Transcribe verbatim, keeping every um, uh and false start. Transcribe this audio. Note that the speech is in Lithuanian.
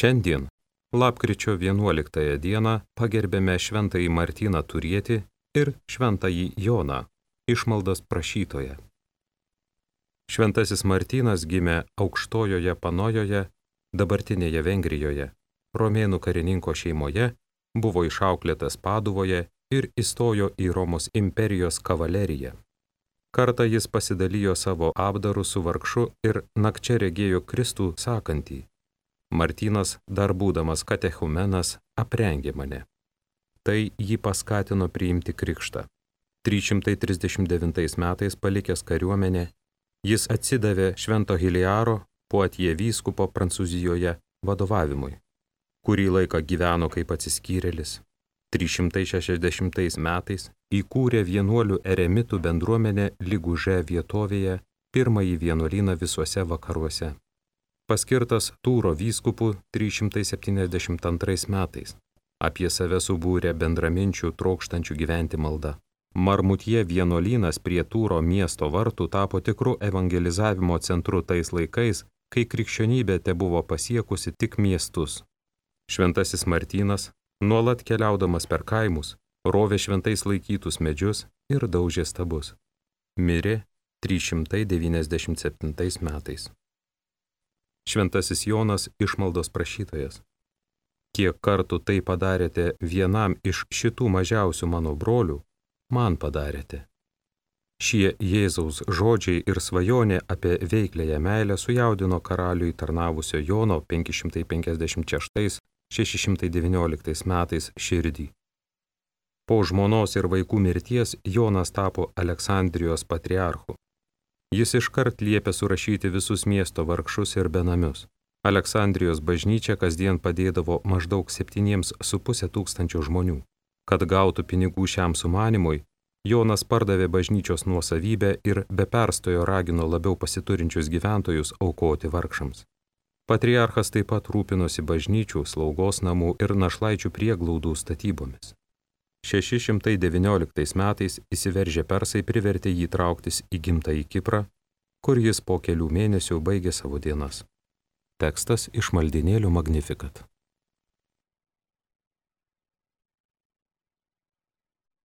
Šiandien, lapkričio vienuoliktąją dieną, pagerbėme šventąjį Martyną Turietį ir šventąjį Joną, išmaldos prašytoją. Šventasis Martynas gimė Aukštojoje Panojoje, dabartinėje Vengrijoje, romėnų karininko šeimoje, buvo išauklėtas Paduvoje ir įstojo į Romos imperijos kavaleriją. Kartą jis pasidalijo savo apdaru su vargšu ir nakčia regėjo Kristų sakantį: Martynas, dar būdamas katechumenas, aprengė mane. Tai jį paskatino priimti krikštą. trys šimtai trisdešimt devintais metais palikęs kariuomenę, jis atsidavė Švento Hiliaro, Poatie vyskupo Prancūzijoje, vadovavimui. Kurį laiką gyveno kaip atsiskyrėlis. trys šimtai šešiasdešimtais metais įkūrė vienuolių eremitų bendruomenę Liguže vietovėje, pirmąjį vienuolyną visuose vakaruose. Paskirtas Tūro vyskupu trys šimtai septyniasdešimt antrais metais. Apie save subūrė bendraminčių trokštančių gyventi malda. Marmutie vienuolynas prie Tūro miesto vartų tapo tikru evangelizavimo centru tais laikais, kai krikščionybė tebuvo pasiekusi tik miestus. Šventasis Martynas, nuolat keliaudamas per kaimus, rovė šventais laikytus medžius ir daužė stabus. Mirė trys šimtai devyniasdešimt septintais metais. Šventasis Jonas, išmaldos prašytojas. Kiek kartų tai padarėte vienam iš šitų mažiausių mano brolių, man padarėte. Šie Jėzaus žodžiai ir svajonė apie veiklėją meilę sujaudino karaliui tarnavusio Jono penki šimtai penkiasdešimt šeštais šeši šimtai devynioliktais metais širdį. Po žmonos ir vaikų mirties Jonas tapo Aleksandrijos patriarchu. Jis iškart liepė surašyti visus miesto vargšus ir benamius. Aleksandrijos bažnyčia kasdien padėdavo maždaug septyniems su pusė tūkstančio žmonių. Kad gautų pinigų šiam sumanimui, Jonas pardavė bažnyčios nuosavybę ir be perstojo ragino labiau pasiturinčius gyventojus aukoti vargšams. Patriarchas taip pat rūpinosi bažnyčių, slaugos namų ir našlaičių prieglaudų statybomis. šeši šimtai devynioliktais metais įsiveržę persai privertė jį trauktis į gimtąjį Kiprą, kur jis po kelių mėnesių baigė savo dienas. Tekstas iš maldynėlio Magnificat.